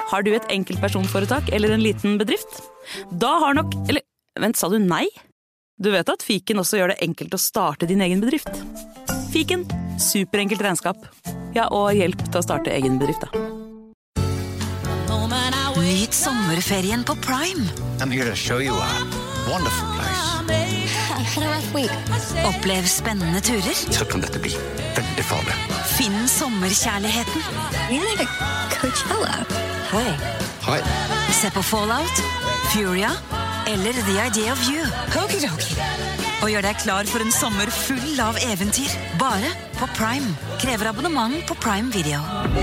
Har du et enkeltpersonforetak eller en liten bedrift? Da har nok... Eller, vent, sa du nei? Du vet at Fiken også gjør det enkelt å starte din egen bedrift. Fiken, superenkelt regnskap. Ja, og hjelp til å starte egen bedrift, da. Nyt sommerferien på Prime. I'm here to show you a wonderful place. Had a rough week. Opplev spennende turer. Så kan dette bli veldig farlig. Finn sommerkjærligheten. You're like a Coachella. Hi. Hei. Se på Fallout, Furia eller The Idea of You. Okidoki. Og gjør deg klar for en sommer full av eventyr. Bare på Prime. Krever abonnement på Prime Video.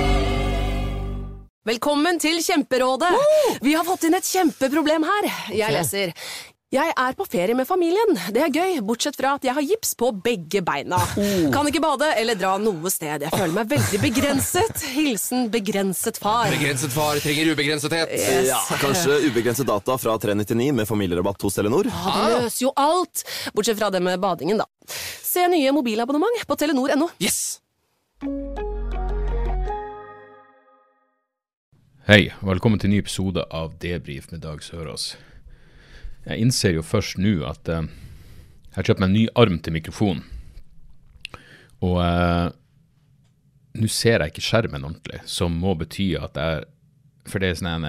Velkommen til Kjemperådet. Vi har fått inn et kjempeproblem her. Jeg leser. Jeg er på ferie med familien. Det er gøy, bortsett fra at jeg har gips på begge beina. Kan ikke bade eller dra noe sted. Jeg føler meg veldig begrenset. Hilsen begrenset far. Begrenset far trenger ubegrensethet. Yes. Ja, kanskje ubegrenset data fra 399 med familierabatt hos Telenor. Ja, det løser jo alt. Bortsett fra det med badingen, da. Se nye mobilabonnement på Telenor.no. Yes! Hei, velkommen til en ny episode av Debrief med Dag Sørås. Jeg innser jo først nå at jeg har kjøpt meg en ny arm til mikrofon. Og nå ser jeg ikke skjermen ordentlig, som må bety at for det er sånne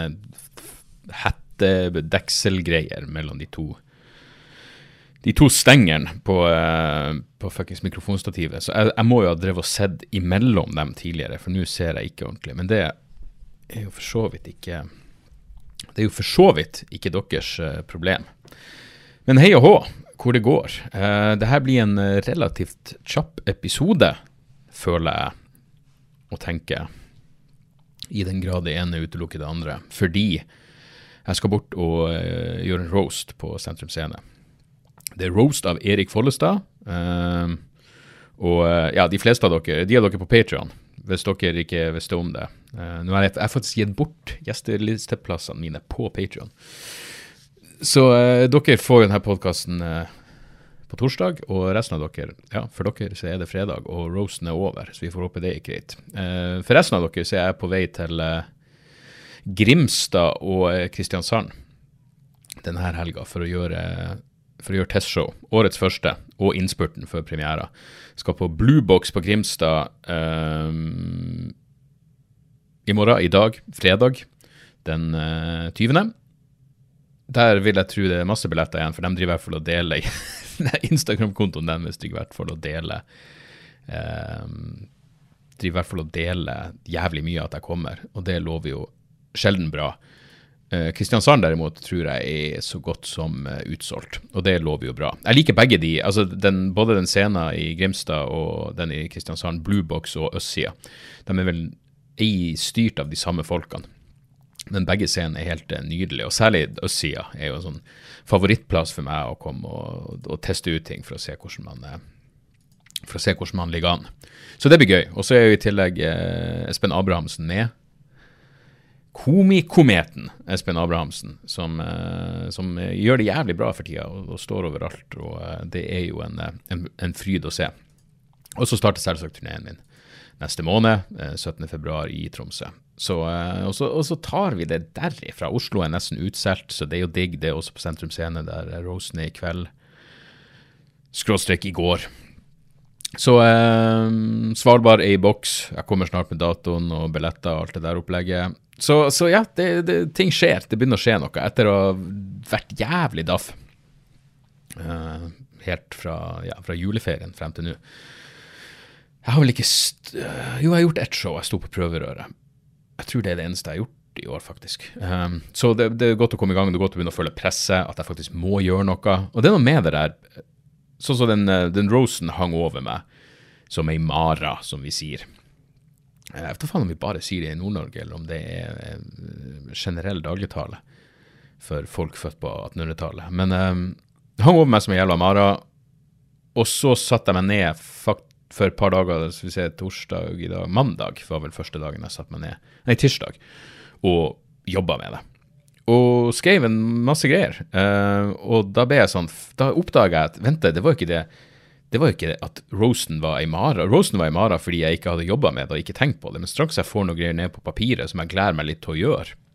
hettedekselgreier mellom de to stengene på fuckings mikrofonstativet. Så jeg må jo ha drevet og sett imellom dem tidligere, for nå ser jeg ikke ordentlig. Men det er jo for så vidt ikke deres problem. Men hei og hå, hvor det går. Dette blir en relativt kjapp episode, føler jeg, og tenker, i den grad det ene utelukker det andre, fordi jeg skal bort og gjøre en roast på Sentrum Scene. Det er roast av Erik Follestad, og ja, de fleste av dere, de av dere på Patreon, hvis dere ikke visste om det. Nå har jeg faktisk gitt bort gjestelisteplassene mine på Patreon. Så dere får jo denne podcasten på torsdag, og resten av dere, ja, for dere så er det fredag, og roasten er over, så vi får håpe det gikk greit. For resten av dere så er jeg på vei til Grimstad og Kristiansand denne helga for å gjøre testshow, årets første, og innspurten for premiera. Skal på Blue Box på Grimstad i morgen, i dag, fredag, den 20. Der vil jeg tro det er masse billetter igjen, for de driver i hvert fall å dele Instagram-kontoen deres driver i hvert fall å dele jævlig mye at jeg kommer, og det lover jo sjelden bra. Kristiansand derimot tror jeg er så godt som utsolgt, og det lover jo bra. Jeg liker begge de, altså både den scenen i Grimstad og den i Kristiansand, Blue Box og Østsida. De er vel styrt av de samme folkene, men begge scenene er helt nydelige, og særlig Østsida er jo en sånn favorittplass for meg å komme og teste ut ting for å se hvordan man ligger an. Så det blir gøy. Og så er jo i tillegg Espen Abrahamsen med, komikometen Espen Abrahamsen, som gjør det jævlig bra for tida og står overalt, og det er jo en fryd å se. Og så starter selvsagt turneen min neste måned, 17. februar i Tromsø. Og så tar vi det derifra. Oslo er nesten utselt, så det er jo digg. Det er også på Sentrum Scene, der roasten er i kveld. / i går. Så Svalbard er i boks. Jeg kommer snart med datoen og billetter og alt det der opplegget. Så ja, ting skjer. Det begynner å skje noe etter å ha vært jævlig daff. Helt fra juleferien frem til nå. Jeg har vel ikke... Jo, jeg har gjort ett show. Jeg sto på prøverøret. Jeg tror det er det eneste jeg har gjort i år, faktisk. Så det er godt å komme i gang. Det er godt å begynne å føle presset, at jeg faktisk må gjøre noe. Og det er noe med det der. Sånn som den roasten hang over meg, som ei mara, som vi sier. Jeg vet ikke faen om vi bare sier det i Nord-Norge, eller om det er generell dagligtale for folk født på 1800-tallet. Men det hang over meg som ei jævla mara, og så satte jeg meg ned for et par dager, så vi ser torsdag i dag, mandag var vel første dagen jeg satt meg ned, tirsdag, og jobbet med det. Og skrev en masse greier, og da ble jeg sånn, da oppdaget jeg at, vent, det var jo ikke at roasten var i mara. Roasten var i mara fordi jeg ikke hadde jobbet med det og ikke tenkt på det, men straks jeg får noen greier ned på papiret som jeg gleder meg litt til å gjøre,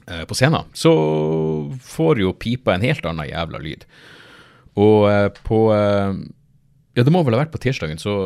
på scenen, så får jo pipa en helt annen jævla lyd. Og ja, det må vel ha vært på tirsdagen, så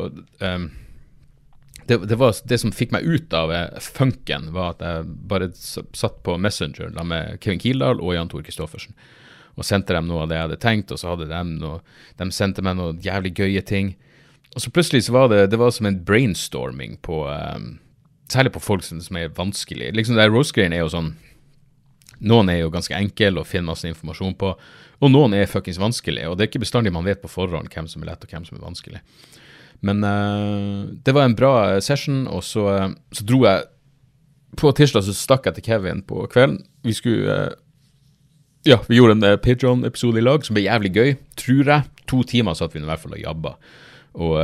det var det som fikk meg ut av funken, var at jeg bare satt på Messenger da med Kevin Kildahl og Jan Tor Kristoffersen, og sendte dem noe av det jeg hadde tenkt, og så hadde de sendte meg noe jævlig gøye ting. Og så plutselig så var det var som en brainstorming på, særlig på folk som vanskelig. Liksom det roast-greien jo sånn, noen jo ganske enkel å finne masse informasjon på, og noen fuckings vanskelig, og det ikke bestandig man vet på forhånd hvem som lett og hvem som vanskelig. Men det var en bra session, og så dro jeg på tirsdag, så stakk jeg til Kevin på kvelden. Vi gjorde en Patreon-episode i lag som ble jævlig gøy, tror jeg. 2 timer satt vi i hvert fall og jabba, og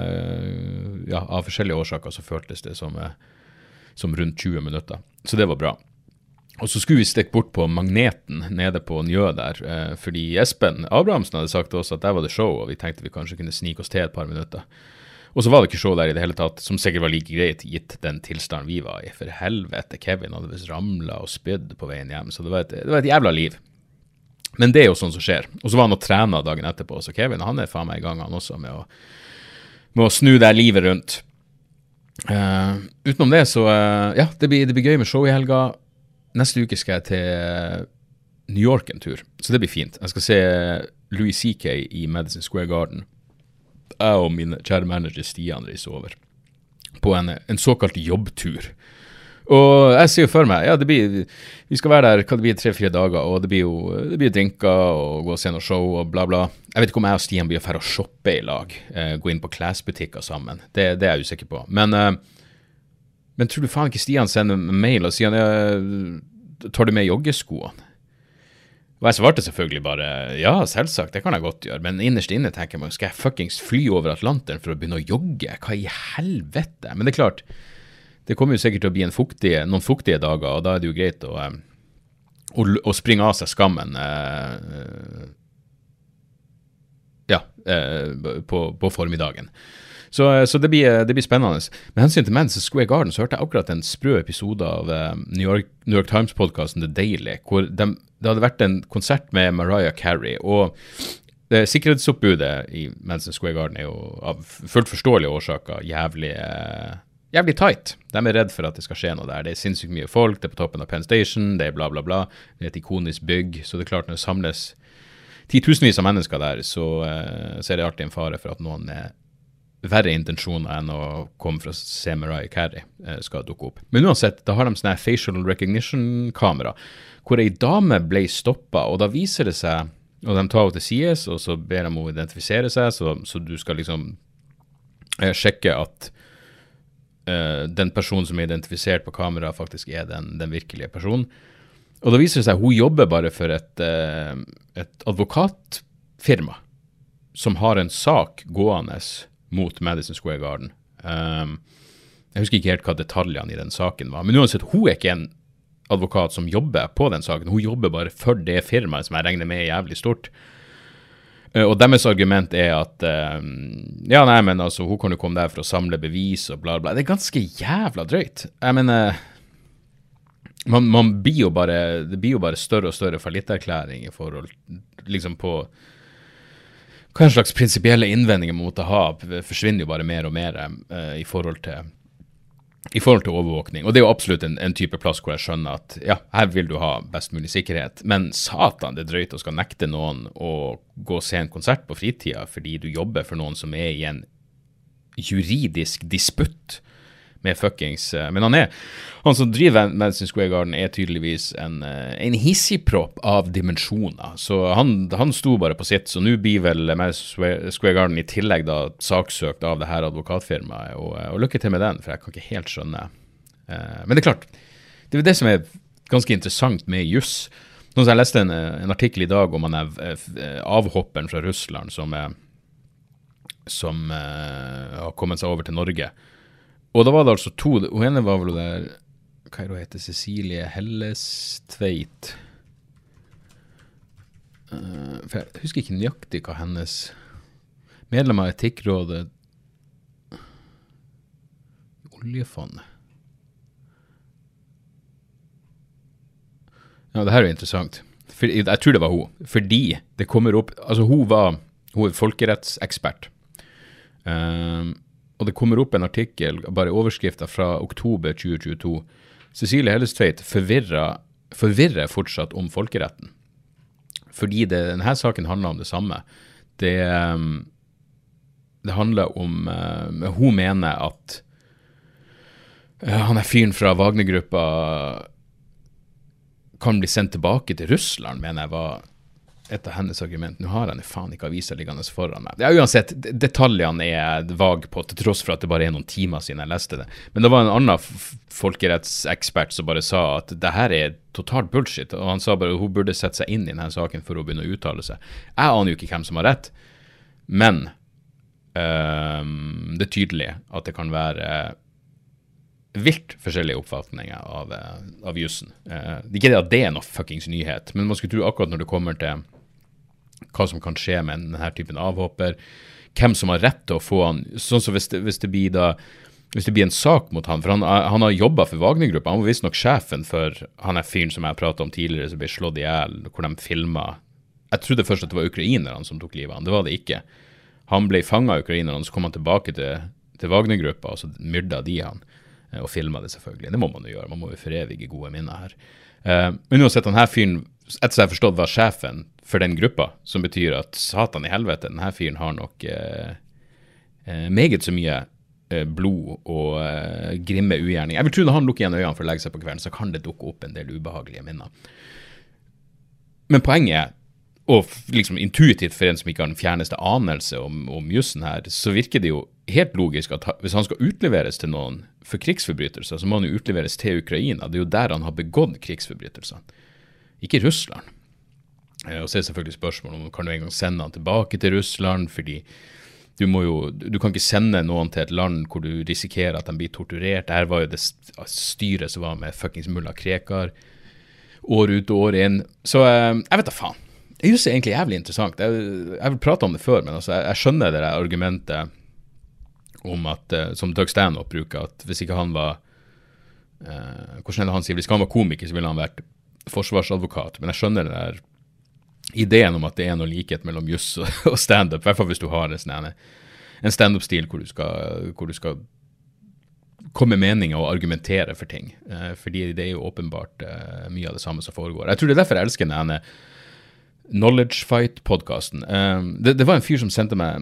ja, av forskjellige årsaker så føltes det som rundt 20 minutter, så det var bra. Og så skulle vi stikke bort på Magneten nede på Njø der, fordi Espen Abrahamsen hadde sagt til oss at der var det show, og vi tenkte vi kanskje kunne snike oss til et par minutter. Og så var det ikke show der i det hele tatt, som sikkert var like greit gitt den tilstanden vi var i. For helvete, Kevin hadde vist ramlet og spydd på veien hjem, så det var et jævla liv. Men det jo sånn som skjer. Og så var han og trena dagen etterpå, så Kevin han faen meg i gang han også med å snu det livet rundt. Utenom det så, ja, det blir gøy med show i helga. Neste uke skal jeg til New York en tur, så det blir fint. Jeg skal se Louis C.K. i Madison Square Garden. Jeg og min kjære manager Stian reiser over på en såkalt jobbtur. Og jeg ser jo for meg, ja, vi skal være der, hva det blir 3-4 dager, og det blir drinker og gå og se noe show og bla bla. Jeg vet ikke om jeg og Stian blir ferdig å shoppe i lag, gå inn på klesbutikker sammen. Det jeg usikker på. Men tror du faen ikke Stian sender mail og sier tar du med joggeskoene? Og jeg svarte selvfølgelig bare, ja, selvsagt, det kan jeg godt gjøre, men innerst inne tenker jeg, skal jeg fuckings fly over Atlanteren for å begynne å jogge? Hva i helvete? Men det klart, det kommer jo sikkert til å bli noen fuktige dager, og da det jo greit å springe av seg skammen på formiddagen. Så det blir spennende. Med hensyn til Madison Square Garden så hørte jeg akkurat en sprø episode av New York Times-podcasten The Daily, hvor det hadde vært en konsert med Mariah Carey, og sikkerhetsoppbudet i Madison Square Garden jo av fullt forståelige årsaker jævlig tight. De redd for at det skal skje noe der. Det sinnssykt mye folk, det på toppen av Penn Station, det bla bla bla, det et ikonisk bygg, så det klart når det samles 10,000vis av mennesker der, så det alltid en fare for at noen verre intensjoner enn å komme fra å se Mariah Carey skal dukke opp. Men uansett, da har de sånne facial recognition-kamera, hvor en dame ble stoppet, og da viser det seg, og de tar henne til sides, og så ber de henne identifisere seg, så du skal liksom sjekke at den personen som identifisert på kamera faktisk den virkelige personen. Og da viser det seg, hun jobber bare for et advokatfirma som har en sak gående mot Madison Square Garden. Jeg husker ikke helt hva detaljene i den saken var, men uansett, hun ikke en advokat som jobber på den saken, hun jobber bare for det firmaet som jeg regner med jævlig stort. Og deres argument at ja, nei, men altså, hun kan jo komme der for å samle bevis og bla bla. Det ganske jævla drøyt. Jeg mener, det blir jo bare større og større fallitterklæring i forhold, liksom på hva en slags prinsipielle innvendinger mot å ha, forsvinner jo bare mer og mer i forhold til overvåkning. Og det jo absolutt en type plass hvor jeg skjønner at ja, her vil du ha best mulig sikkerhet, men satan, det drøyt å skal nekte noen å gå og se en konsert på fritida fordi du jobber for noen som i en juridisk disputt med fuckings, men han som driver Madison Square Garden tydeligvis en hissigpropp av dimensjoner, så han sto bare på sitt, så nå blir vel Madison Square Garden i tillegg da saksøkt av det her advokatfirmaet, og lykke til med den, for jeg kan ikke helt skjønne. Men det klart, det det som ganske interessant med juss. Nå så jeg leste en artikkel i dag om han avhopperen fra Russland som har kommet seg over til Norge. Og da var det altså 2, og henne var vel der, hva det heter, Cecilie Hellestveit. For jeg husker ikke nøyaktig hva hennes medlem av etikkrådet, oljefondet. Ja, det her er interessant. Jeg tror det var hun. Fordi det kommer opp, altså hun er folkerettsekspert. Og det kommer opp en artikkel, bare overskrifter fra oktober 2022. Cecilie Hellestveit forvirrer fortsatt om folkeretten. Fordi denne saken handler om det samme. Det handler om, hun mener at han fyren fra Wagner-gruppa kan bli sendt tilbake til Russland, mener jeg var et av hennes argument. Nå har han jo faen ikke aviser liggende foran meg. Ja, uansett, detaljene vag på, til tross for at det bare noen timer siden jeg leste det. Men det var en annen folkerettsekspert som bare sa at det her totalt bullshit, og han sa bare at hun burde sette seg inn i denne saken for å begynne å uttale seg. Jeg aner jo ikke hvem som har rett, men det tydelig at det kan være vilt forskjellige oppfatninger av jussen. Ikke det at det noe fuckings nyhet, men man skulle tro akkurat når det kommer til hva som kan skje med denne typen avhopper, hvem som har rett til å få han, sånn som hvis det blir en sak mot han, for han har jobbet for Wagner-gruppa, han var visst nok sjefen for han fyren som jeg pratet om tidligere, som ble slått ihjel, hvor de filmet. Jeg trodde først at det var ukrainerne som tok livet av han, det var det ikke. Han ble fanget av ukrainerne, så kom han tilbake til Wagner-gruppa, og så myrdet de han. Og filmet det selvfølgelig. Det må man jo gjøre. Man må jo forevige gode minner her. Men uansett, denne fyren, etter så jeg har forstått, var sjefen for den gruppa, som betyr at satan i helvete, denne fyren har nok meget så mye blod og grimme ugjerning. Jeg vil tro når han lukker igjen øynene for å legge seg på kvelden, så kan det dukke opp en del ubehagelige minner. Men poenget og liksom intuitivt for en som ikke har den fjerneste anelse om jussen her, så virker det jo helt logisk at hvis han skal utleveres til noen for krigsforbrytelser, så må han jo utleveres til Ukraina. Det er jo der han har begått krigsforbrytelser. Ikke Russland. Og så er selvfølgelig spørsmålet om kan du en gang sende han tilbake til Russland, fordi du kan ikke sende noen til et land hvor du risikerer at de blir torturert. Her var jo det styret som var med fuckings mulla Krekar, år ut og år inn. Så jeg vet da faen. Jeg synes det er egentlig jævlig interessant. Jeg vil prate om det før, men altså, jeg skjønner det der argumentet om at, som Doug Stanhope bruker, at hvis ikke han var, hvordan er det han sier, hvis ikke han var komiker, så ville han vært forsvarsadvokat. Men jeg skjønner det der ideen om at det noe likhet mellom juss og stand-up, i hvert fall hvis du har en stand-up-stil hvor du skal komme med meninger og argumentere for ting. Fordi det er jo åpenbart mye av det samme som foregår. Jeg tror det er derfor jeg elsker denne Knowledge Fight-podcasten. Det var en fyr som sendte meg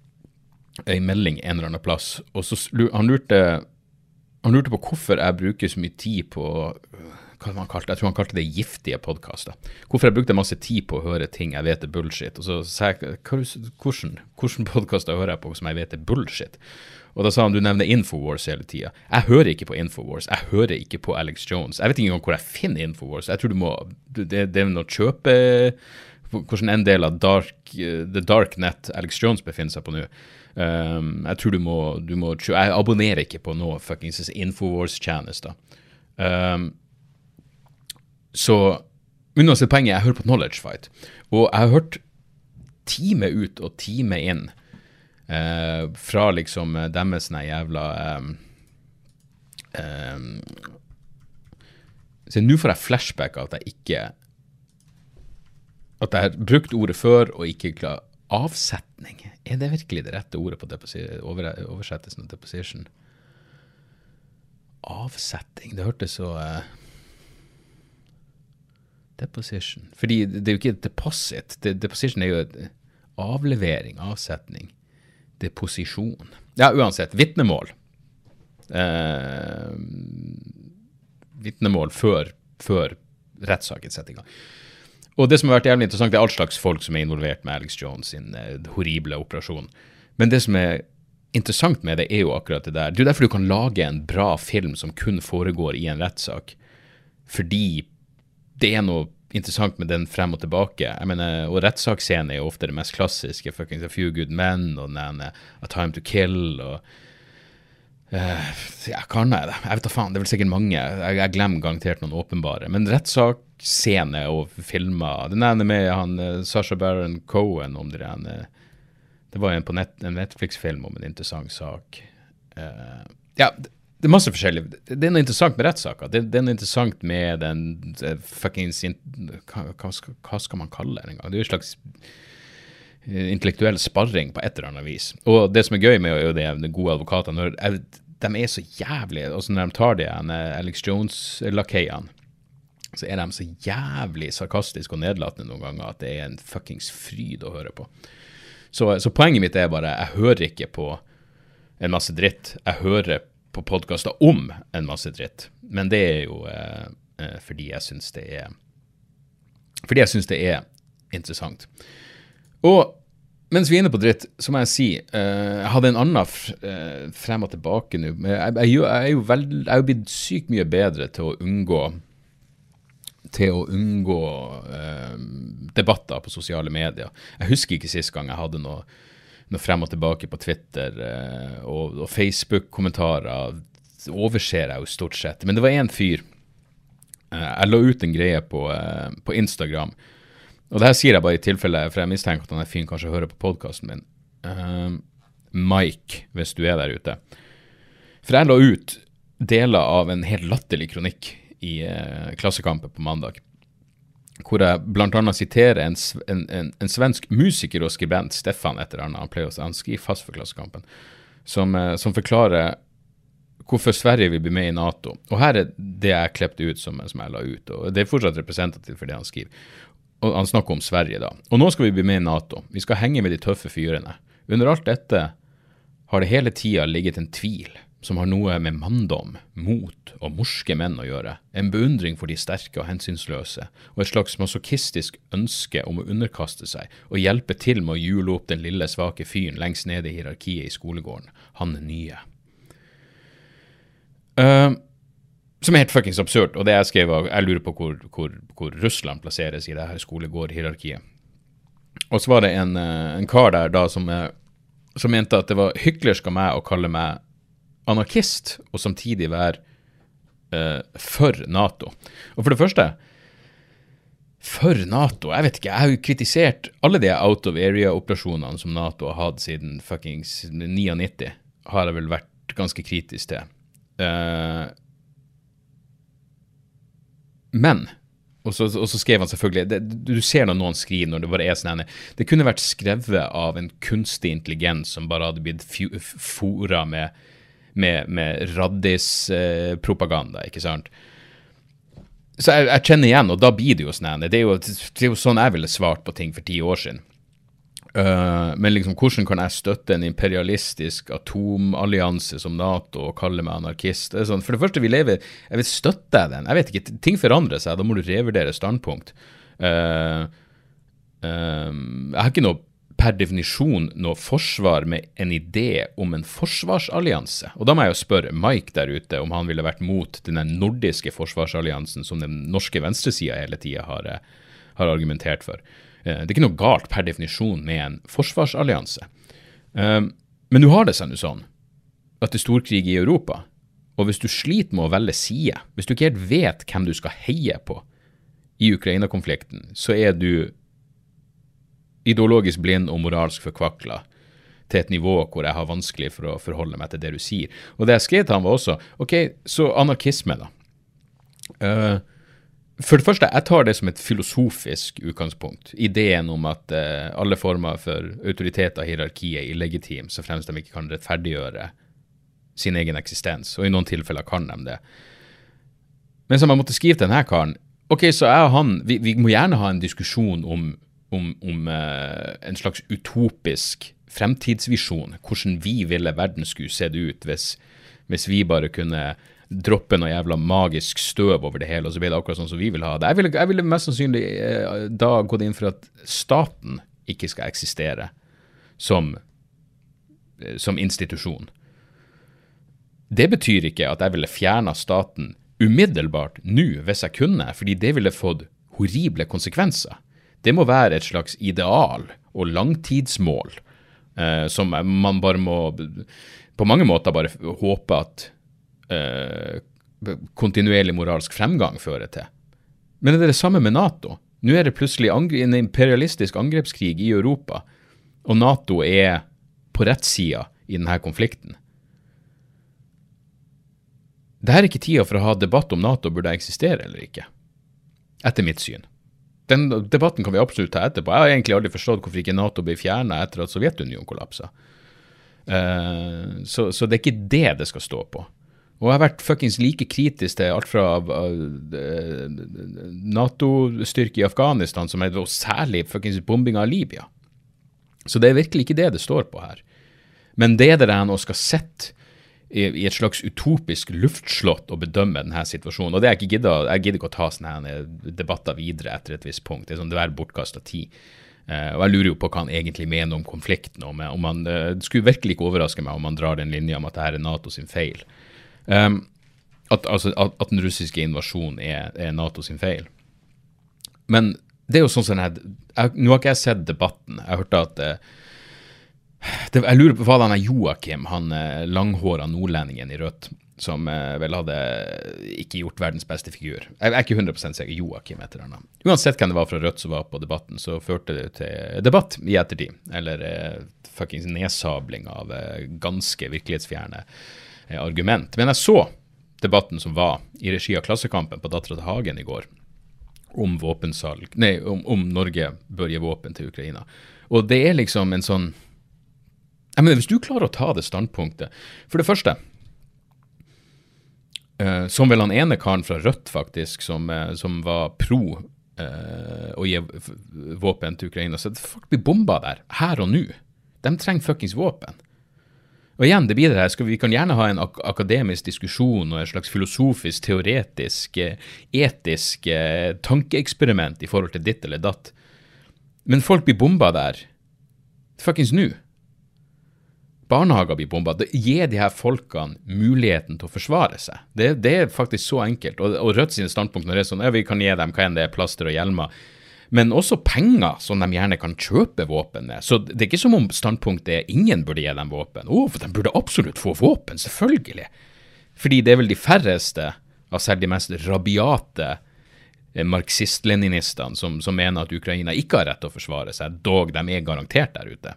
en melding en eller annen plass, og så han lurte på hvorfor jeg bruker så mye tid på, hva man kalte, jeg tror han kalte det giftige podcaster. Hvorfor jeg brukte masse tid på å høre ting jeg vet bullshit. Og så sa jeg, hvordan podcaster hører jeg på som jeg vet bullshit? Og da sa han, du nevner Infowars hele tiden. Jeg hører ikke på Infowars, jeg hører ikke på Alex Jones. Jeg vet ikke engang hvor jeg finner Infowars. Jeg tror det noe kjøpe, hvordan en del av The Dark Net Alex Jones befinner seg på nå. Jeg tror jeg abonnerer ikke på noe fuckings Infowars-tjenester. Så uansett poenget, jeg hører på Knowledge Fight, og jeg har hørt time ut og time inn fra liksom deres jævla så nå får jeg flashback av at jeg har brukt ordet før og ikke klar avsetning. Er det virkelig det rette ordet på oversettelsen av deposition? Avsetning, det hørtes så deposition, fordi det er jo ikke et deposit. Deposition er jo et avlevering, avsetning, deposisjon. Ja, uansett, vittnemål. Vittnemål før rettssaken setter i gang. Og det som har vært jævlig interessant, det er all slags folk som er involvert med Alex Jones sin horrible operasjon. Men det som er interessant med det er jo akkurat det der. Det er derfor du kan lage en bra film som kun foregår i en rettssak. Fordi det er noe interessant med den frem og tilbake. Jeg mener, og rettssaksscenen er jo ofte det mest klassiske, fucking A Few Good Men, og den A Time to Kill, og ja, hva er det? Jeg vet da faen, det er vel sikkert mange. Jeg glemmer garantert noen åpenbare. Men rettssaksscene og filmer, den ene med han Sacha Baron Cohen om det var en Netflix-film om en interessant sak. Ja, det masse forskjellig. Det noe interessant med rettssaker. Det noe interessant med den fucking hva skal man kalle det en gang? Det jo en slags intellektuell sparring på et eller annet vis. Og det som gøy med jo det gode advokatene, de så jævlig, også når de tar det Alex Jones-lakeiene, så de så jævlig sarkastisk og nedlatende noen ganger at det en fuckings fryd å høre på. Så poenget mitt bare, jeg hører ikke på en masse dritt. Jeg hører på podcaster om en masse dritt. Men det jo fordi jeg synes det interessant. Og mens vi inne på dritt, så må jeg si, jeg hadde en annen frem og tilbake nå, men jeg jo blitt sykt mye bedre til å unngå debatter på sosiale medier. Jeg husker ikke sist gang jeg hadde noe frem og tilbake på Twitter og Facebook-kommentarer overser jeg jo stort sett. Men det var en fyr. Jeg la ut en greie på Instagram. Og det her sier jeg bare i tilfelle, for jeg mistenker at han fyren kanskje hører på podcasten min. Mike, hvis du der ute. For jeg la ut deler av en helt latterlig kronikk i Klassekampen på mandag, hvor jeg blant annet siterer en svensk musiker og skribent, Stefan etter han skriver fast for Klassekampen, som forklarer hvorfor Sverige vil bli med i NATO. Og her det jeg klippet ut som jeg la ut, og det fortsatt representativt for det han skriver. Og han snakker om Sverige da. Og nå skal vi bli med i NATO. Vi skal henge med de tøffe fyrene. Under alt dette har det hele tiden ligget en tvil som har noe med manndom, mot og morske menn å gjøre. En beundring for de sterke og hensynsløse, og et slags masochistisk ønske om å underkaste seg og hjelpe til med å jule opp den lille svake fyren lengst nede i hierarkiet i skolegården. Han nye. Som helt fuckings absurd, og det jeg skrev var, jeg lurer på hvor Russland plasseres i det her skolegård-hierarkiet. Og så var det en kar der da som mente at det var hyklersk av meg å kalle meg anarkist, og samtidig være for NATO. Og for det første, for NATO, jeg vet ikke, jeg har jo kritisert alle de out-of-area-operasjonene som NATO har hatt siden fuckings 99, har jeg vel vært ganske kritisk til. Men, og så skrev han selvfølgelig, du ser når noen skriver når det bare sånn, det kunne vært skrevet av en kunstig intelligens som bare hadde blitt fora med raddis-propaganda, ikke sant? Så jeg kjenner igjen, og da blir det jo sånn, det jo sånn jeg ville svart på ting for 10 år siden. Men liksom, hvordan kan jeg støtte en imperialistisk atomallianse som NATO og kalle meg anarkist? Det sånn, for det første, jeg vil støtte den. Jeg vet ikke, ting forandrer seg, da må du revurdere standpunkt. Jeg har ikke noe per definisjon noe forsvar med en idé om en forsvarsallianse. Og da må jeg jo spørre Mike der ute om han ville vært mot den nordiske forsvarsalliansen som den norske venstresiden hele tiden har argumentert for. Det ikke noe galt per definisjon med en forsvarsallianse. Men du har det sånn at det storkrig i Europa, og hvis du sliter med å velge side, hvis du ikke helt vet hvem du skal heie på i Ukraina-konflikten, så du ideologisk blind og moralsk forkvaklet til et nivå hvor jeg har vanskelig for å forholde meg til det du sier. Og det jeg skrev til han var også, ok, så anarkisme da. For det første, jeg tar det som et filosofisk utgangspunkt. Ideen om at alle former for autoritet av hierarkiet er illegitim, så fremst de ikke kan rettferdiggjøre sin egen eksistens, og i noen tilfeller kan de det. Men som jeg måtte skrive til denne karen, ok, så jeg og han, vi må gjerne ha en diskusjon om en slags utopisk fremtidsvisjon, hvordan vi ville verden skulle se det ut hvis vi bare kunne droppe noe jævla magisk støv over det hele, og så blir det akkurat sånn som vi vil ha det. Jeg ville mest sannsynlig da gått inn for at staten ikke skal eksistere som institusjon. Det betyr ikke at jeg ville fjerne staten umiddelbart nå, hvis jeg kunne, fordi det ville fått horrible konsekvenser. Det må være et slags ideal og langtidsmål, som man bare må på mange måter bare håpe at kontinuerlig moralsk fremgang fører til. Men det det samme med NATO. Nå det plutselig en imperialistisk angrepskrig i Europa, og NATO på rett sida i denne konflikten. det her ikke tida for å ha debatt om NATO burde eksistere eller ikke, etter mitt syn. Den debatten kan vi absolutt ta etterpå. Jeg har egentlig aldri forstått hvorfor ikke NATO ble fjernet etter at Sovjetunionen kollapset. Så det er ikke det skal stå på. Og jeg har vært fuckings like kritisk til alt fra NATO-styrke i Afghanistan, som og særlig fuckings bombing av Libya. Så det er virkelig ikke det står på her. Men det der nå skal sette i et slags utopisk luftslott og bedømme denne situasjonen, og det jeg gidder ikke å ta sånne debatter videre etter et visst punkt. Det er sånn, det er bortkastet tid. Og jeg lurer jo på hva han egentlig mener om konflikten, det skulle virkelig ikke overraske meg om man drar den linja om at dette er NATO sin feil. At den russiske invasjonen er NATO sin feil. Men det er jo sånn nå har ikke jeg sett debatten. Jeg hørte at jeg lurer på hva denne Joakim, han langhåret nordlendingen i Rødt, som vel hadde ikke gjort verdens beste figur. Jeg er ikke 100% sikker Joakim etter henne. Uansett hvem det var fra Rødt som var på debatten, så førte det til debatt i ettertid, eller fucking nedsabling av ganske virkelighetsfjerne argument. Men jeg så debatten som var i regi av Klassekampen på Datteren til Hagen i går, om våpensalg, om Norge bør gi våpen til Ukraina. Og det er liksom en sånn, men hvis du klarer å ta det standpunktet, for det første, som vel han ene karen fra Rødt faktisk, som var pro å gi våpen til Ukraina, så folk blir bombet der, her og nå. De trenger fuckings våpen. Og igjen, det blir det her, vi kan gjerne ha en akademisk diskusjon og en slags filosofisk, teoretisk, etisk tankeeksperiment i forhold til ditt eller datt. Men folk blir bombet der, fuckings nå. Barnehager blir bombet. Gi de her folkene muligheten til å forsvare seg. Det er faktisk så enkelt. Og Rødt sine standpunkt når det er sånn, vi kan gi dem hva enn det er, plaster og hjelmer, men også penger som de gjerne kan kjøpe våpen med. Så det er ikke som om standpunktet er ingen burde gi dem våpen. For de burde absolutt få våpen, selvfølgelig. Fordi det er vel de færreste av selv de mest rabiate marxist-leninistene som mener at Ukraina ikke har rett til å forsvare seg, dog de er garantert der ute.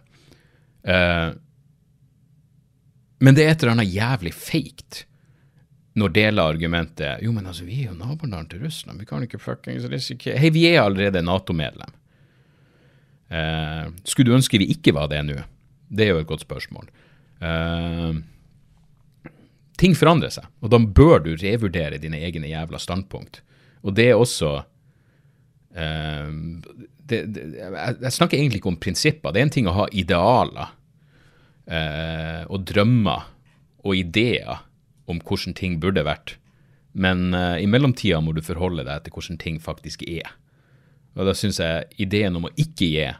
Men det er et eller annet jævlig feikt når deler argumentet, men altså, vi er jo naboland til Russland, vi kan ikke fuckings risikere. Hei, vi er allerede NATO-medlem. Skulle du ønske vi ikke var det nå? Det er jo et godt spørsmål. Ting forandrer seg, og da bør du revurdere dine egne jævla standpunkt. Og det er også, jeg snakker egentlig ikke om prinsipper, det er en ting å ha idealer, og drømmer og ideer om hvordan ting burde vært. Men i mellomtida må du forholde deg til hvordan ting faktisk er. Og da synes jeg ideen om å ikke gi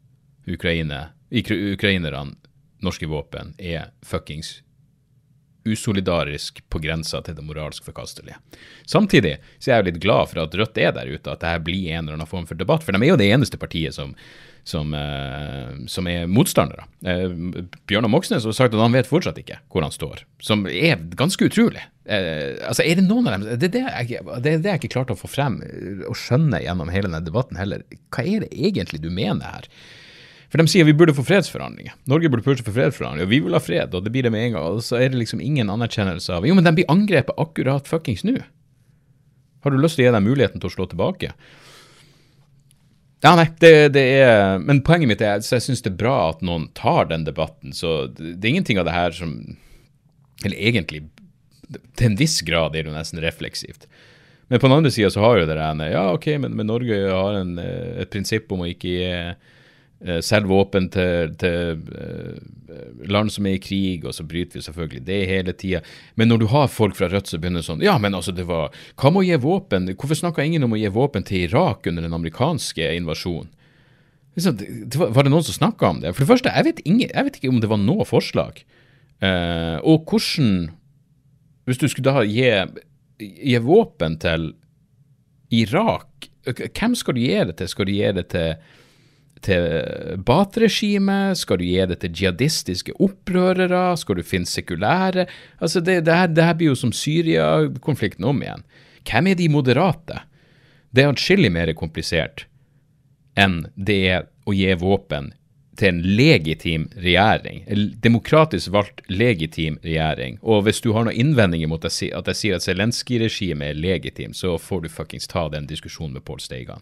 ukrainerne norske våpen er fuckings usolidarisk på grensa til det moralsk forkastelige. Samtidig så er jeg litt glad for at Rødt er der ute, at dette blir en eller annen form for debatt, for de er jo det eneste partiet som er motstandere. Bjørnar Moxnes har sagt at han vet fortsatt ikke hvor han står, som er ganske utrolig. Altså er det noen av dem, det er det jeg ikke klarte å få frem og skjønne gjennom hele denne debatten heller. Hva er det egentlig du mener her? For de sier vi burde få fredsforhandlinger. Norge burde pushe for fredsforhandlinger, og vi vil ha fred, og det blir det med en gang, og så er det liksom ingen anerkjennelse av, men de blir angrepet akkurat fuckings nå. Har du lyst til å gi dem muligheten til å slå tilbake? Ja, nei, det er, men poenget mitt er, så jeg synes det er bra at noen tar den debatten, så det er ingenting av det her som, eller egentlig, til en viss grad er det nesten refleksivt. Men på den andre siden så har jo det der, ja, ok, men Norge har et prinsipp om å ikke gi selv våpen til land som er i krig, og så bryter vi selvfølgelig det hele tiden. Men når du har folk fra Rødt som begynner sånn, ja, men altså det var, hva må gi våpen? Hvorfor snakket ingen om å gi våpen til Irak under den amerikanske invasjonen? Var det noen som snakket om det? For det første, jeg vet ikke om det var noe forslag. Og hvordan, hvis du skulle da gi våpen til Irak, hvem skal du gi det til? Skal du gi det til Baath-regimet? Skal du gi det til jihadistiske opprørere? Skal du finne sekulære? Altså det her blir jo som Syria-konflikten om igjen. Hvem er de moderate? Det er atskillig mer komplisert enn det er å gi våpen til en legitim regjering, en demokratisk valgt legitim regjering, og hvis du har noen innvendinger mot at jeg sier at Zelensky-regimet er legitim, så får du fuckings ta den diskusjonen med Pål Steigan.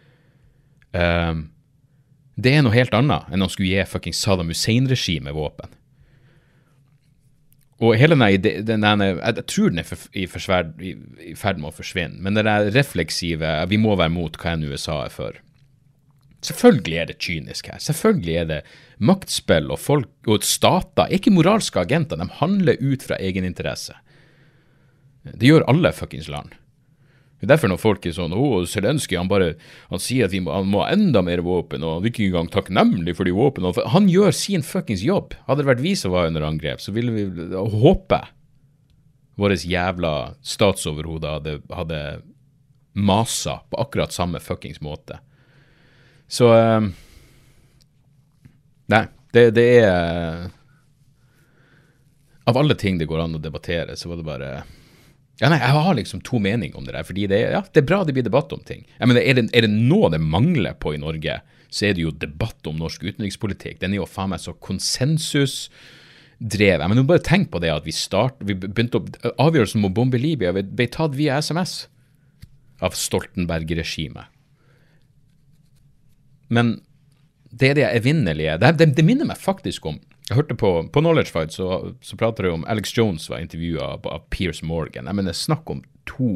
Det er noe helt annet enn å skulle gi fuckings Saddam Hussein-regimet våpen. Og hele jeg tror den er i ferd med å forsvinne, men det der refleksive, vi må være mot hva enn USA er for. Selvfølgelig er det kynisk her, selvfølgelig er det maktspill og folk og stater, ikke moralske agenter, de handler ut fra egen interesse. Det gjør alle fuckings land. Det er derfor når folk er sånn, Zelensky, han sier at han må ha enda mer våpen, og han er ikke engang takknemlig for de våpen. Han gjør sin fuckings jobb. Hadde det vært vi som var under angrep, så ville vi håpe våres jævla statsoverhode hadde masa på akkurat samme fuckings måte. Så, nei, det er, av alle ting det går an å debattere, så var det bare, jeg har liksom to meninger om det der, fordi det er bra det blir debatt om ting. Jeg mener, er det noe det mangler på i Norge, så er det jo debatt om norsk utenrikspolitikk. Den er jo faen meg så konsensusdrevet. Men bare tenk på det at vi begynte avgjørelsen om å bombe Libya, ble tatt via SMS av Stoltenberg-regimet. Men det er det evinnelige, det minner meg faktisk om, jeg hørte på Knowledge Fight, så prater jeg om Alex Jones var intervjuet av Piers Morgan. Jeg mener, snakk om to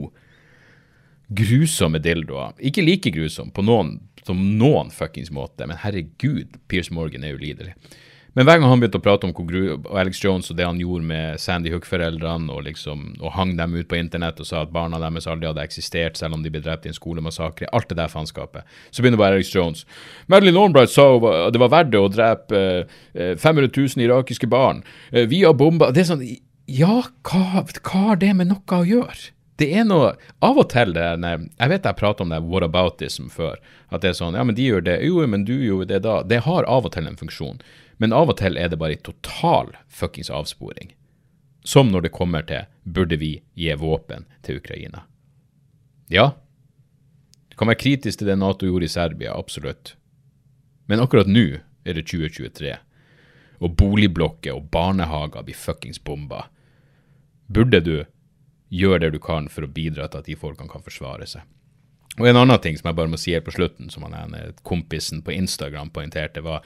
grusomme dildoer. Ikke like grusomme på noen fuckings måte, men herregud, Piers Morgan er jo lidelig. Men hver gang han begynte å prate om Alex Jones og det han gjorde med Sandy Hook-foreldrene, og hang dem ut på internett og sa at barna deres aldri hadde eksistert, selv om de ble drept i en skolemassakre, alt det der fanskapet. Så begynner bare Alex Jones. Madeleine Albright sa det var verdt å drepe 500 000 irakiske barn. Vi har bomba. Det er sånn, ja, hva har det med noe å gjøre? Det er noe, av og til det, jeg vet jeg pratet om det whataboutism før, at det er sånn, ja, men de gjør det, jo, men du gjorde det da. Det har av og til en funksjon. Men av og til er det bare total fuckings avsporing. Som når det kommer til, burde vi gi våpen til Ukraina? Ja, det kan være kritisk til det NATO gjorde i Serbia, absolutt. Men akkurat nå er det 2023, og boligblokker og barnehager blir fuckings bomba. Burde du gjøre det du kan for å bidra til at de folkene kan forsvare seg? Og en annen ting som jeg bare må si her på slutten, som kompisen på Instagram poengterte, var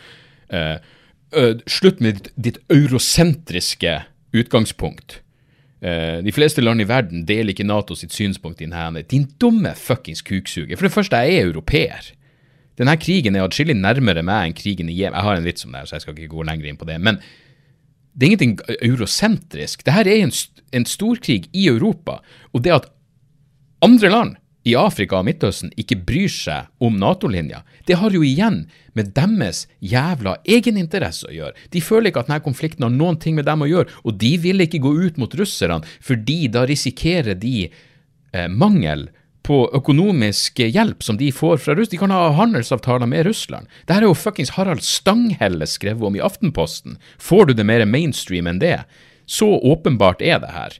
slutt med ditt eurosentriske utgangspunkt. De fleste land i verden deler ikke NATO sitt synspunkt i denne. Din dumme fuckings kuksuger. For det første, jeg er europeer. Denne krigen er atskillig nærmere meg enn krigen i Jemen. Jeg har en vits om det, så jeg skal ikke gå lenger inn på det. Men det er ingenting eurosentrisk. Dette er en storkrig i Europa. Og det at andre land i Afrika og Midtøsten ikke bryr seg om NATO-linja, det har jo igjen med deres jævla egeninteresse å gjøre. De føler ikke at denne konflikten har noen ting med dem å gjøre, og de vil ikke gå ut mot russerne, fordi da risikerer de mangel på økonomisk hjelp som de får fra Russland. De kan ha handelsavtaler med Russland. Dette er jo fuckings Harald Stanghelle skrevet om i Aftenposten. Får du det mer mainstream enn det? Så åpenbart er det her.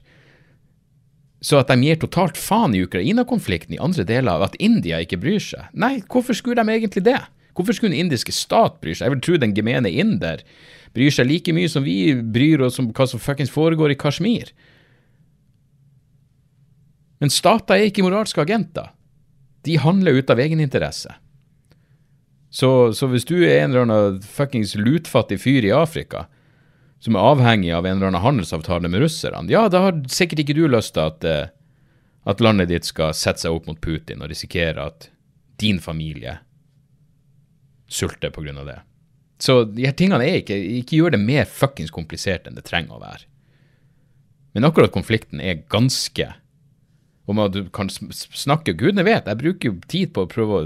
Så at de gir totalt faen i Ukraina-konflikten i andre deler av at India ikke bryr seg. Nei, hvorfor skulle de egentlig det? Hvorfor skulle den indiske stat bry seg? Jeg vil tro den gemene inder bryr seg like mye som vi bryr oss om hva som fuckings foregår i Kashmir. Men stater er ikke moralske agenter. De handler ut av egen interesse. Så hvis du er en eller annen fuckings lutfattig fyr i Afrika, som er avhengig av en eller annen handelsavtale med russerne, ja, da har sikkert ikke du lyst til at landet ditt skal sette seg opp mot Putin og risikere at din familie sulter på grunn av det. Så de her tingene er ikke gjør det mer fuckings komplisert enn det trenger å være. Men akkurat konflikten er ganske, om at du kan snakke, gudene vet, jeg bruker jo tid på å prøve å,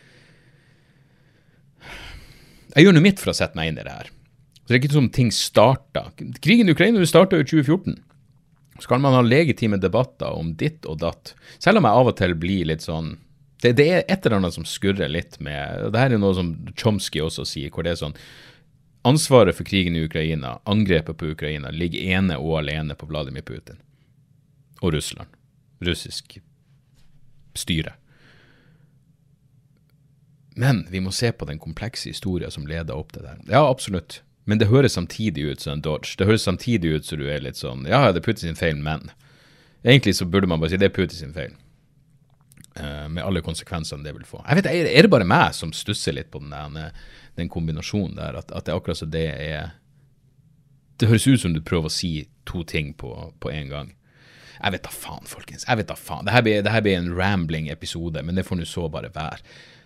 jeg gjør noe mitt for å sette meg inn i det her. Så det er ikke som ting startet. Krigen i Ukraina startet jo i 2014. Så kan man ha legitime debatter om ditt og datt. Selv om jeg av og til blir litt sånn, det er et eller annet som skurrer litt med, og det her er noe som Chomsky også sier, hvor det er sånn, ansvaret for krigen i Ukraina, angrepet på Ukraina, ligger ene og alene på Vladimir Putin og Russland. Russisk styre. Men vi må se på den komplekse historien som leder opp til det der. Ja, absolutt. Men det høres samtidig ut som en dodge. Det høres samtidig ut som du litt sånn, ja, det Putin sin feil, men egentlig så burde man bare si det Putin sin feil. Med alle konsekvensene det vil få. Jeg vet, det bare meg som stusser litt på den kombinasjonen der, at det akkurat så det høres ut som du prøver å si to ting på en gang. Jeg vet da faen, folkens. Jeg vet da faen. Det her blir en rambling episode, men det får nå så bare være.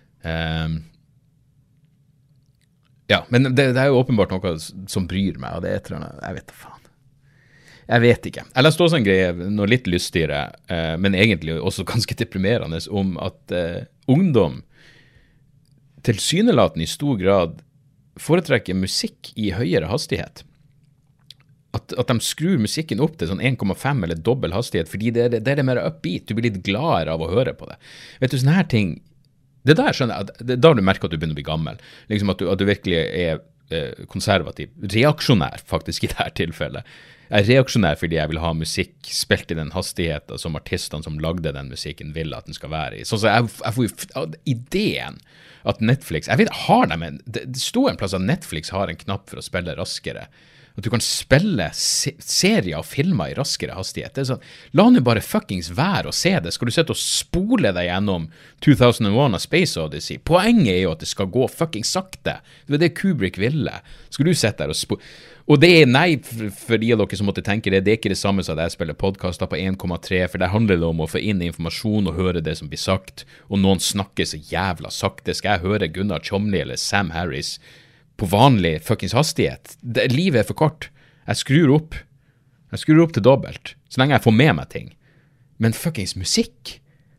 Ja, men det jo åpenbart noe som bryr meg, og det et eller annet, jeg vet da faen. Jeg vet ikke. Jeg leste også en greie, noe litt lystigere, men egentlig også ganske deprimerende, om at ungdom tilsynelatende i stor grad foretrekker musikk i høyere hastighet. At de skrur musikken opp til sånn 1,5 eller dobbel hastighet, fordi det er mer upbeat, du blir litt gladere av å høre på det. Vet du, sånne her ting, det der skjønner jeg, det da du merker at du begynner å bli gammel, liksom at du virkelig konservativ, reaksjonær faktisk i dette tilfellet. Jeg reaksjonær fordi jeg vil ha musikk spilt i den hastigheten som artistene som lagde den musikken vil at den skal være i. Så jeg får jo ideen at Netflix, jeg vet, har de det står en plass at Netflix har en knapp for å spille raskere. At du kan spille serier og filmer i raskere hastighet. Det sånn, la nå bare fuckings være å se det. Skal du sitte og spole deg gjennom 2001 A Space Odyssey? Poenget jo at det skal gå fuckings sakte. Det var det Kubrick ville. Skal du sitte der og spole? Og det nei, for de av dere som måtte tenke det, det ikke det samme som at jeg spiller podcaster på 1,3, for der handler det om å få inn informasjon og høre det som blir sagt, og noen snakker så jævla sakte. Skal jeg høre Gunnar Tjomli eller Sam Harris på vanlig fuckings hastighet? Livet for kort. Jeg skrur opp til dobbelt, så lenge jeg får med meg ting. Men fuckings musikk?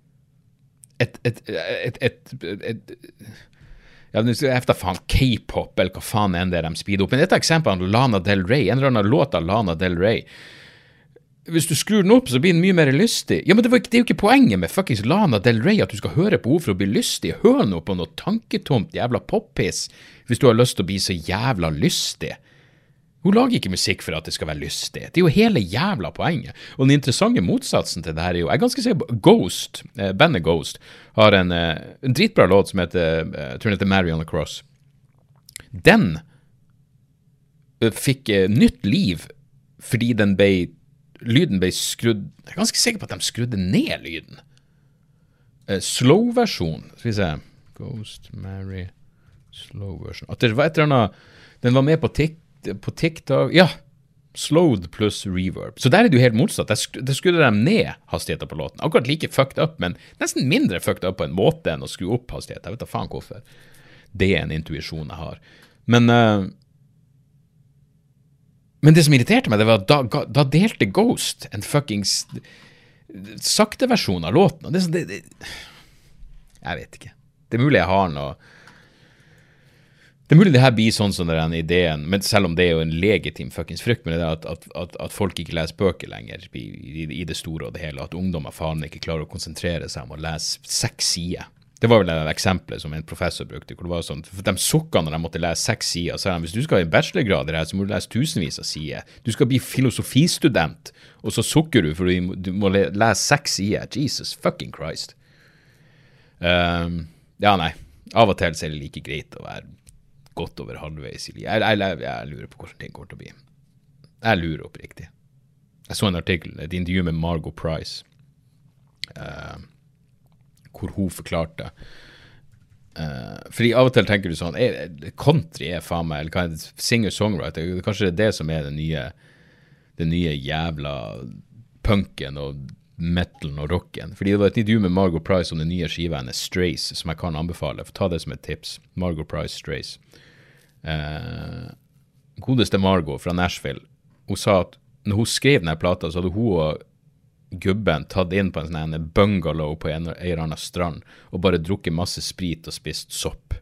Ja, efter faen K-pop, eller hva faen enn det de speeder opp. Men dette er eksempel av Lana Del Rey, en eller annen låt av Lana Del Rey. Hvis du skrur den opp, så blir den mye mer lystig. Ja, men det er jo ikke poenget med fuckings Lana Del Rey, at du skal høre på ord for å bli lystig. Hør noe på noe tanketomt jævla poppiss, hvis du har lyst til å bli så jævla lystig. Hun lager ikke musikk for at det skal være lystig. Det er jo hele jævla poenget. Og den interessante motsatsen til det her er jo, jeg er ganske sikker på, Ghost, bandet Ghost, har en dritbra låt som heter, jeg tror den heter Mary on the Cross. Den fikk nytt liv fordi lyden ble skrudd, jeg er ganske sikker på at de skrudde ned lyden. Slow-versjon, skal vi se, Ghost, Mary, slow-version. At det var et eller annet, den var med på TikTok, ja, slowed plus reverb. Så der er det jo helt motsatt. Der skrudde de ned hastigheten på låten. Akkurat like fucked up, men nesten mindre fucked up på en måte enn å skru opp hastigheten. Jeg vet da faen hvorfor. Det er en intuisjon jeg har. Men det som irriterte meg, det var at da delte Ghost en fuckings sakte versjon av låten. Og det jeg vet ikke. Det er mulig jeg har noe. Det er mulig det her blir sånn som den ideen, men selv om det er jo en legitim fuckings frykt, men det er at folk ikke leser bøker lenger i det store og det hele, at ungdommer faen ikke klarer å konsentrere seg om å lese 6 sider. Det var vel et eksempel som en professor brukte, hvor det var sånn, for de sukket når de måtte lese 6 sider, så hvis du skal ha en bachelorgrad i det her, så må du lese tusenvis av sider. Du skal bli filosofistudent, og så sukker du, for du må lese 6 sider. Jesus fucking Christ. Ja, nei. Av og til så er det like greit å være godt over halvveis i livet. Jeg lurer på hvordan ting går til å bli. Jeg lurer oppriktig. Jeg så en artikkel, et intervju med Margot Price, hvor hun forklarte. Fordi av og til tenker du sånn, country er faen meg, eller hva er det, singer-songwriter, kanskje det er det som er den nye jævla punken og metalen og rocken. Fordi det var et intervju med Margot Price om den nye skiva hennes Strays, som jeg kan anbefale. For ta det som et tips. Margot Price Strays. Godeste Margot fra Nashville, hun sa at når hun skrev denne plata, så hadde hun og gubben tatt inn på en sånn bungalow på en eller annen strand og bare drukket masse sprit og spist sopp.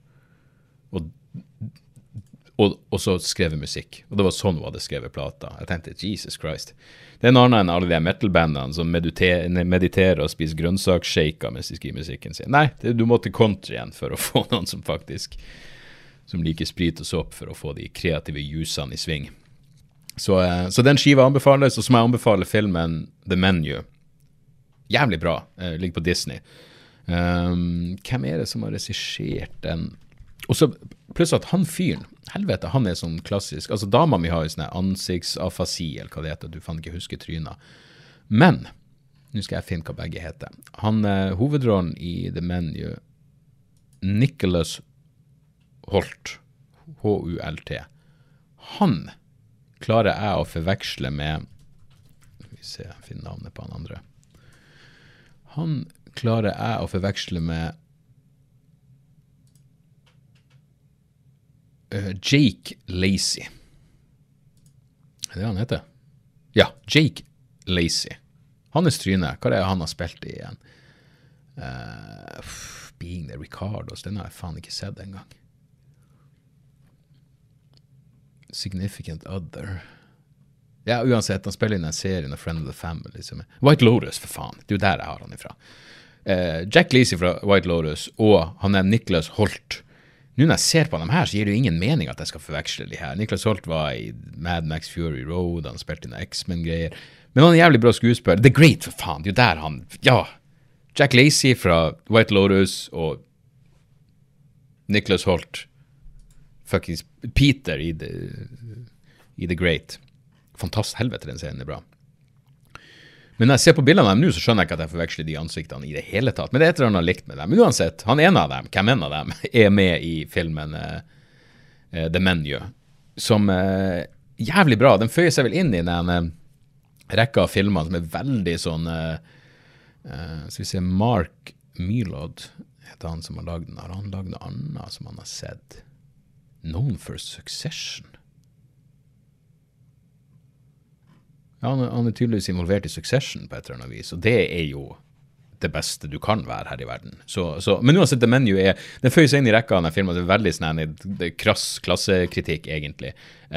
Og så skrevet musikk. Og det var sånn hun hadde skrevet plata. Jeg tenkte, Jesus Christ. Det er en annen enn alle de metalbandene som mediterer og spiser grønnsaksshaker mens de skriver musikken sin. Nei, du må til country igjen for å få noen som faktisk som liker sprit og sopp for å få de kreative jusene i sving. Så den skiva anbefales, og som jeg anbefaler filmen The Menu. Jævlig bra. Ligger på Disney. Hvem det som har regissert den? Og så pluss at han fyren, helvete, han sånn klassisk, altså dama mi har jo sånn ansiktsafasi, eller hva det heter, du kan ikke huske tryna. Men, nå skal jeg finne hva begge heter. Han hovedrollen i The Menu, Nicholas Hoult, H-U-L-T. Han klarer jeg å forveksle med, vi ser, jeg finner navnet på han andre. Han klarer jeg å forveksle med Jake Lacy. Det han heter? Ja, Jake Lacy. Hans tryne, hva det han har spilt i igjen? Being the Ricardos, den har jeg faen ikke sett en gang. Significant Other. Ja, uansett, han spiller inn en serie, A Friend of the Family. Liksom. White Lotus, for faen. Det jo der jeg har han ifra. Jack Lacy fra White Lotus, og han Nicholas Hoult. Nå når jeg ser på dem her, så gir det jo ingen mening at jeg skal forveksle de her. Nicholas Hoult var i Mad Max Fury Road, han spilte inn X-Men-greier. Men han jævlig bra skuespiller. The Great, for faen. Det jo der han, ja. Jack Lacy fra White Lotus, og Nicholas Hoult. Fucking Peter i The Great. Fantastisk, helvete, den serien bra. Men når jeg ser på bildene av dem nå, så skjønner jeg ikke at jeg forveksler de ansiktene i det hele tatt. Men det et eller annet likt med dem. Men uansett, han en av dem, hvem en av dem, med i filmen The Menu, som jævlig bra. Den føyer seg vel inn i den rekka av filmer som veldig sånn, skal vi se, Mark Mylod, heter han som har laget den. Har han laget noe annet som han har sett? Known for Succession. Ja, han tydeligvis involvert i Succession på et eller annet vis, og det jo det beste du kan være her i verden. Men uansett, The Menu den føyer seg inn i rekka av denne filmen, det veldig sånn krass klassekritikk, egentlig.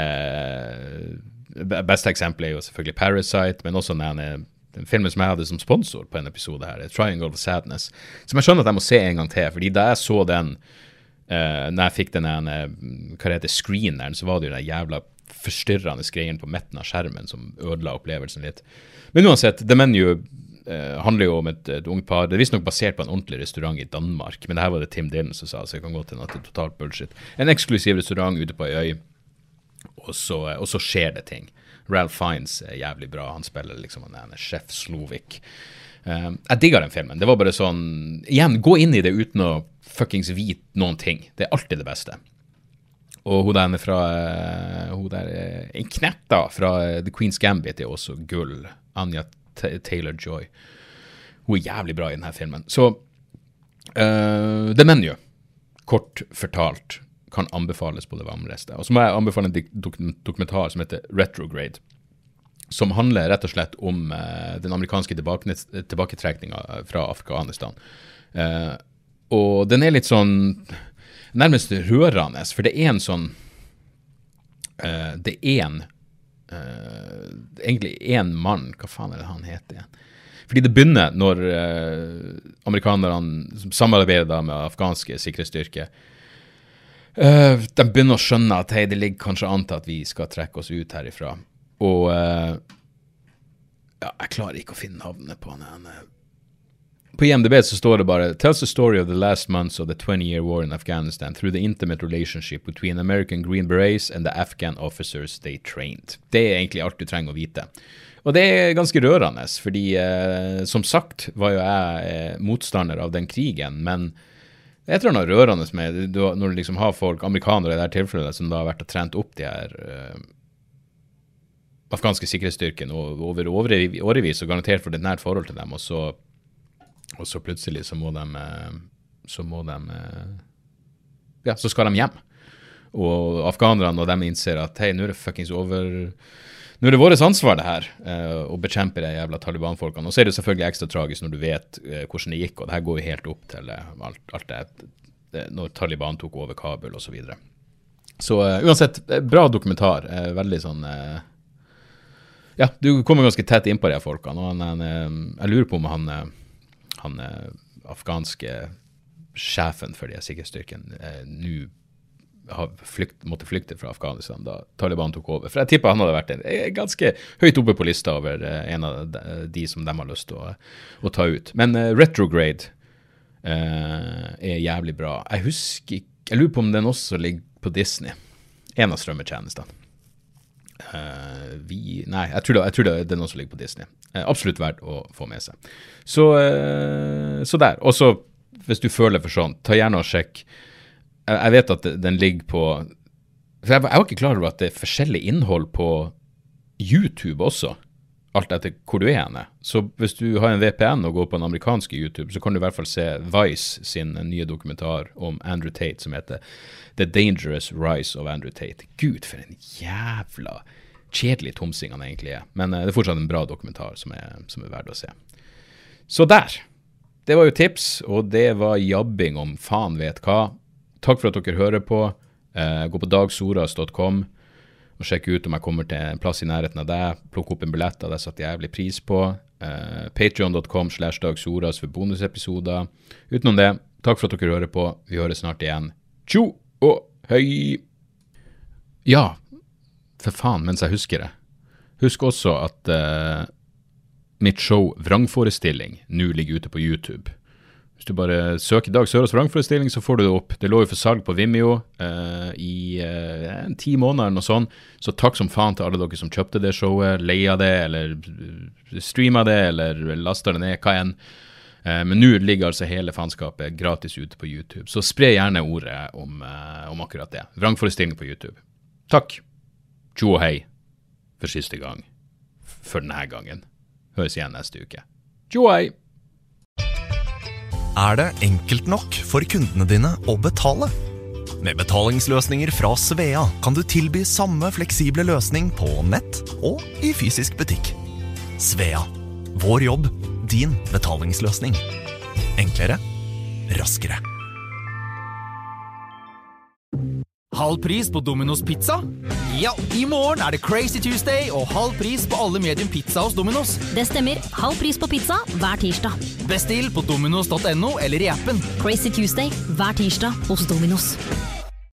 Beste eksempel jo selvfølgelig Parasite, men også den filmen som jeg hadde som sponsor på en episode her, Triangle of Sadness, som jeg skjønner at jeg må se en gang til, fordi da jeg så den, når jeg fikk den hva det heter, screeneren, så var det jo den jævla forstyrrende greien på midten av skjermen som ødela opplevelsen litt. Men uansett, The Menu handler jo om et ungt par. Det visst nok basert på en ordentlig restaurant i Danmark, men det her var det Tim Dillon som sa, så jeg kan gå til at det totalt bullshit. En eksklusiv restaurant ute på en øy, og så skjer det ting. Ralph Fiennes jævlig bra, han spiller liksom en chef Slovik. Jeg digger den filmen. Det var bare sånn, igjen, gå inn i det uten å fuckings vite noen ting. Det alltid det beste. Og hun der fra en knetta fra The Queen's Gambit også gull. Anya Taylor-Joy. Hun jævlig bra i denne filmen. Så The Menu, kort fortalt, kan anbefales på det varmeste. Og så må jeg anbefale en dokumentar som heter Retrograde, som handler rett og slett om den amerikanske tilbaketrekningen fra Afghanistan. Og den litt sånn nærmest rørende, for det en sånn egentlig en mann, hva faen det han heter igjen? Fordi det begynner når amerikanerne samarbeider med afghanske sikkerhetsstyrker, de begynner å skjønne at hei, det ligger kanskje an til at vi skal trekke oss ut herifra, og ja, jeg klarer ikke å finne navnet på han. På IMDb så står det bare tells the story of the last months of the 20-year war in Afghanistan through the intimate relationship between American Green Berets and the Afghan officers they trained. Det egentlig alt du trenger å vite. Og det ganske rørende, fordi som sagt var jo jeg motstander av den krigen, men det et eller annet rørende med når du liksom har folk, amerikanere i det her tilfellet, som da har vært og trent opp de her afghanske sikkerhetsstyrken over årevis og garantert for et nært forhold til dem, og så plutselig så må de ja, så skal de hjem. Og afghanerne og dem innser at hei, nå det fuckings over, nå det vårt ansvar det her, å bekjempe de jævla Taliban-folkene. Og så det selvfølgelig ekstra tragisk når du vet hvordan det gikk, og det her går jo helt opp til alt det når Taliban tok over Kabul og så videre. Så uansett, bra dokumentar, veldig sånn ja, du kommer ganske tett inn på de folkene, og jeg lurer på om han afghanske sjefen for de sikkerhetsstyrken nå måtte flykte fra Afghanistan da Taliban tok over. For jeg tipper han hadde vært ganske høyt oppe på lista over en av de som de har lyst til å ta ut. Men Retrograde, jævlig bra. Jeg lurer på om den også ligger på Disney. En av strømmetjenestene. Jeg tror den også ligger på Disney. Absolutt verdt å få med seg. Så der. Og så, hvis du føler for sånn, ta gjerne og sjekk. Jeg vet at den ligger på... For jeg var ikke klar over at det forskjellig innhold på YouTube også. Alt etter hvor du henne. Så hvis du har en VPN og går på en amerikansk YouTube, så kan du i hvert fall se Vice sin nye dokumentar om Andrew Tate, som heter The Dangerous Rise of Andrew Tate. Gud, for en jævla kjedelig tomsing han egentlig er. Men det er fortsatt en bra dokumentar som er verdt å se. Så der. Det var jo tips, og det var jabbing om faen vet hva. Takk for at dere hører på. Gå på dagsoras.com og sjekk ut om jeg kommer til en plass i nærheten av deg. Plukk opp en billett, det setter jeg jævlig pris på. Patreon.com/dagsoras for bonusepisoder. Utenom det, takk for at dere hører på. Vi høres snart igjen. Tjo og hei! Ja, for faen, mens jeg husker det. Husk også at mitt show Vrangforestilling nå ligger ute på YouTube. Hvis du bare søker Dag Sørås vrangforestilling, så får du det opp. Det lå jo for salg på Vimeo i 10 måneder eller noe sånt. Så takk som faen til alle dere som kjøpte det showet, leia det, eller streama det, eller lasta det ned, hva enn. Men nå ligger altså hele fanskapet gratis ute på YouTube. Så spre gjerne ordet om akkurat det. Vrangforestilling på YouTube. Takk. Tjo og hei. For siste gang. For denne gangen. Høres igjen neste uke. Tjo og hei. Er det enkelt nok for kundene dine å betale? Med betalingsløsninger fra Svea kan du tilby samme fleksible løsning på nett og i fysisk butikk. Svea. Vår jobb, din betalingsløsning. Enklere, raskere. Halv pris på Domino's Pizza? Ja, i morgen er det Crazy Tuesday og halv pris på alle medium pizza hos Domino's. Det stemmer, halv pris på pizza hver tirsdag. Bestill på dominos.no eller i appen. Crazy Tuesday hver tirsdag hos Domino's.